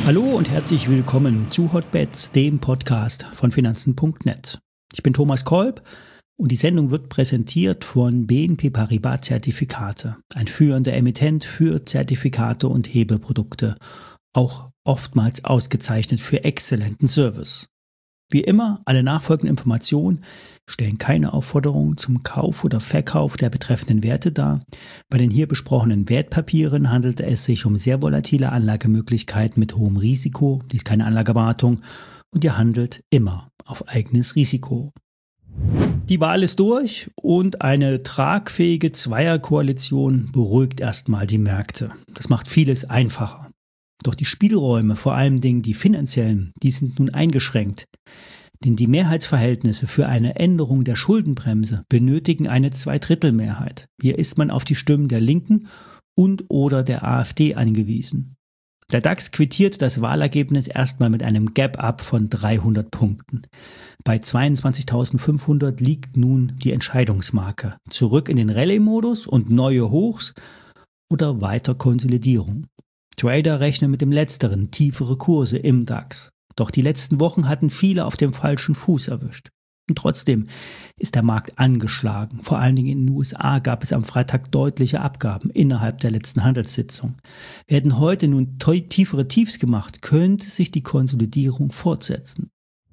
Hallo und herzlich willkommen zu Hotbets, dem Podcast von Finanzen.net. Ich bin Thomas Kolb und die Sendung wird präsentiert von BNP Paribas Zertifikate, ein führender Emittent für Zertifikate und Hebelprodukte, auch oftmals ausgezeichnet für exzellenten Service. Wie immer, alle nachfolgenden Informationen stellen keine Aufforderung zum Kauf oder Verkauf der betreffenden Werte dar. Bei den hier besprochenen Wertpapieren handelt es sich um sehr volatile Anlagemöglichkeiten mit hohem Risiko. Dies ist keine Anlageberatung und ihr handelt immer auf eigenes Risiko. Die Wahl ist durch und eine tragfähige Zweierkoalition beruhigt erstmal die Märkte. Das macht vieles einfacher. Doch die Spielräume, vor allen Dingen die finanziellen, die sind nun eingeschränkt. Denn die Mehrheitsverhältnisse für eine Änderung der Schuldenbremse benötigen eine Zweidrittelmehrheit. Hier ist man auf die Stimmen der Linken und oder der AfD angewiesen. Der DAX quittiert das Wahlergebnis erstmal mit einem Gap-Up von 300 Punkten. Bei 22.500 liegt nun die Entscheidungsmarke. Zurück in den Rallye-Modus und neue Hochs oder weiter Konsolidierung. Trader rechnen mit dem Letzteren, tiefere Kurse im DAX. Doch die letzten Wochen hatten viele auf dem falschen Fuß erwischt. Und trotzdem ist der Markt angeschlagen. Vor allen Dingen in den USA gab es am Freitag deutliche Abgaben innerhalb der letzten Handelssitzung. Werden heute nun tiefere Tiefs gemacht, könnte sich die Konsolidierung fortsetzen.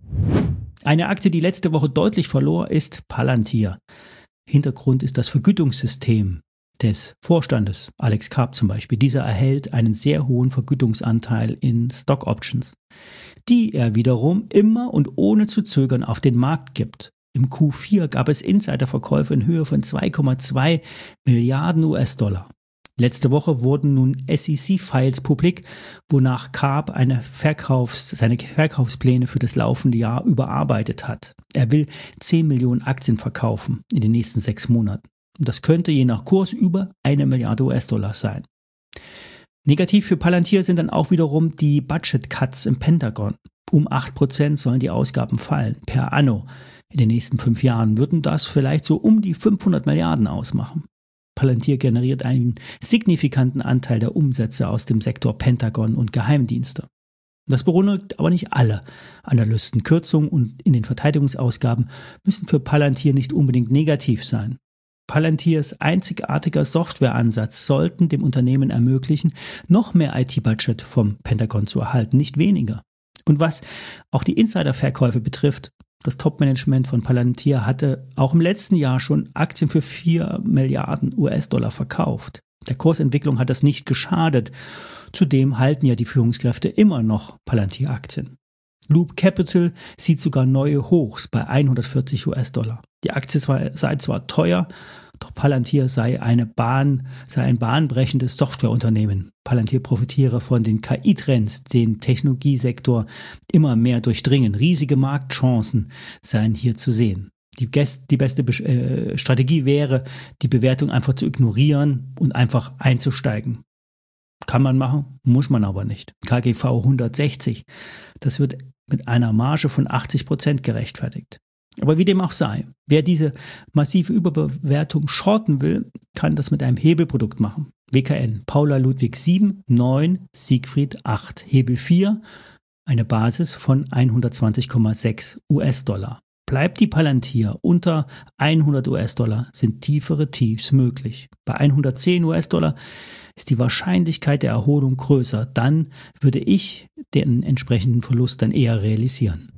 Eine Aktie, die letzte Woche deutlich verlor, ist Palantir. Hintergrund ist das Vergütungssystem des Vorstandes, Alex Karp zum Beispiel. Dieser erhält einen sehr hohen Vergütungsanteil in Stock Options, die er wiederum immer und ohne zu zögern auf den Markt gibt. Im Q4 gab es Insiderverkäufe in Höhe von 2,2 Milliarden US-Dollar. Letzte Woche wurden nun SEC-Files publik, wonach Karp seine Verkaufspläne für das laufende Jahr überarbeitet hat. Er will 10 Millionen Aktien verkaufen in den nächsten 6 Monaten. Und das könnte je nach Kurs über 1 Milliarde US-Dollar sein. Negativ für Palantir sind dann auch wiederum die Budget-Cuts im Pentagon. Um 8% sollen die Ausgaben fallen, per anno. In den nächsten 5 Jahren würden das vielleicht so um die 500 Milliarden ausmachen. Palantir generiert einen signifikanten Anteil der Umsätze aus dem Sektor Pentagon und Geheimdienste. Das beruhigt aber nicht alle Analysten. Kürzungen in den Verteidigungsausgaben müssen für Palantir nicht unbedingt negativ sein. Palantirs einzigartiger Softwareansatz sollten dem Unternehmen ermöglichen, noch mehr IT-Budget vom Pentagon zu erhalten, nicht weniger. Und was auch die Insiderverkäufe betrifft, das Top-Management von Palantir hatte auch im letzten Jahr schon Aktien für 4 Milliarden US-Dollar verkauft. Der Kursentwicklung hat das nicht geschadet. Zudem halten ja die Führungskräfte immer noch Palantir-Aktien. Loop Capital sieht sogar neue Hochs bei 140 US-Dollar. Die Aktie sei zwar teuer, doch Palantir sei ein bahnbrechendes Softwareunternehmen. Palantir profitiere von den KI-Trends, den Technologiesektor immer mehr durchdringen. Riesige Marktchancen seien hier zu sehen. Die beste Strategie wäre, die Bewertung einfach zu ignorieren und einfach einzusteigen. Kann man machen, muss man aber nicht. KGV 160, das wird mit einer Marge von 80% gerechtfertigt. Aber wie dem auch sei, wer diese massive Überbewertung shorten will, kann das mit einem Hebelprodukt machen. WKN, Paula Ludwig 7, 9, Siegfried 8, Hebel 4, eine Basis von 120,6 US-Dollar. Bleibt die Palantir unter 100 US-Dollar, sind tiefere Tiefs möglich. Bei 110 US-Dollar ist die Wahrscheinlichkeit der Erholung größer. Dann würde ich den entsprechenden Verlust dann eher realisieren.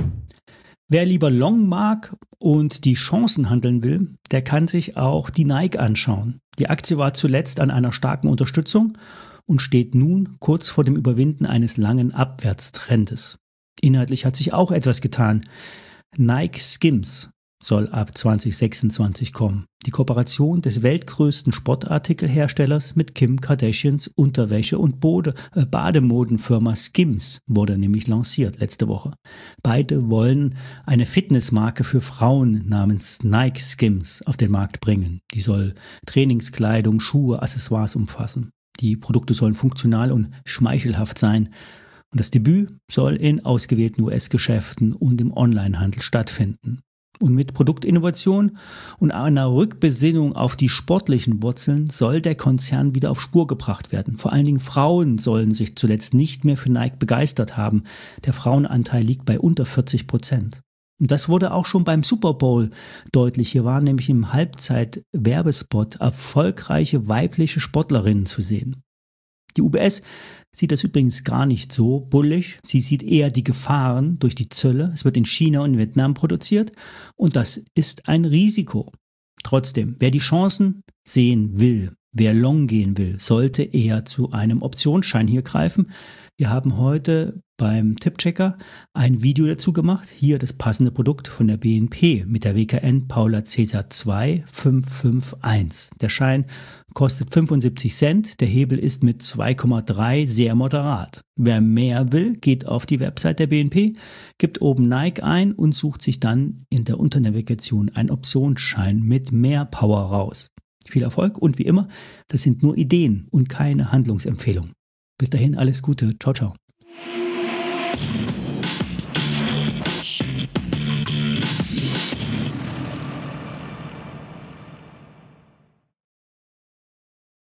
Wer lieber Long mag und die Chancen handeln will, der kann sich auch die Nike anschauen. Die Aktie war zuletzt an einer starken Unterstützung und steht nun kurz vor dem Überwinden eines langen Abwärtstrendes. Inhaltlich hat sich auch etwas getan. Nike Skims soll ab 2026 kommen. Die Kooperation des weltgrößten Sportartikelherstellers mit Kim Kardashians Unterwäsche- und Bademodenfirma Skims wurde nämlich lanciert letzte Woche. Beide wollen eine Fitnessmarke für Frauen namens Nike Skims auf den Markt bringen. Die soll Trainingskleidung, Schuhe, Accessoires umfassen. Die Produkte sollen funktional und schmeichelhaft sein. Und das Debüt soll in ausgewählten US-Geschäften und im Onlinehandel stattfinden. Und mit Produktinnovation und einer Rückbesinnung auf die sportlichen Wurzeln soll der Konzern wieder auf Spur gebracht werden. Vor allen Dingen Frauen sollen sich zuletzt nicht mehr für Nike begeistert haben. Der Frauenanteil liegt bei unter 40%. Und das wurde auch schon beim Super Bowl deutlich. Hier waren nämlich im Halbzeit-Werbespot erfolgreiche weibliche Sportlerinnen zu sehen. Die UBS sieht das übrigens gar nicht so bullig. Sie sieht eher die Gefahren durch die Zölle. Es wird in China und Vietnam produziert und das ist ein Risiko. Trotzdem, wer die Chancen sehen will, wer long gehen will, sollte eher zu einem Optionsschein hier greifen. Wir haben heute beim Tippchecker ein Video dazu gemacht. Hier das passende Produkt von der BNP mit der WKN Paula Cäsar 2551. Der Schein kostet 75 Cent. Der Hebel ist mit 2,3 sehr moderat. Wer mehr will, geht auf die Website der BNP, gibt oben Nike ein und sucht sich dann in der Unternavigation einen Optionsschein mit mehr Power raus. Viel Erfolg und wie immer, das sind nur Ideen und keine Handlungsempfehlung. Bis dahin alles Gute. Ciao, ciao.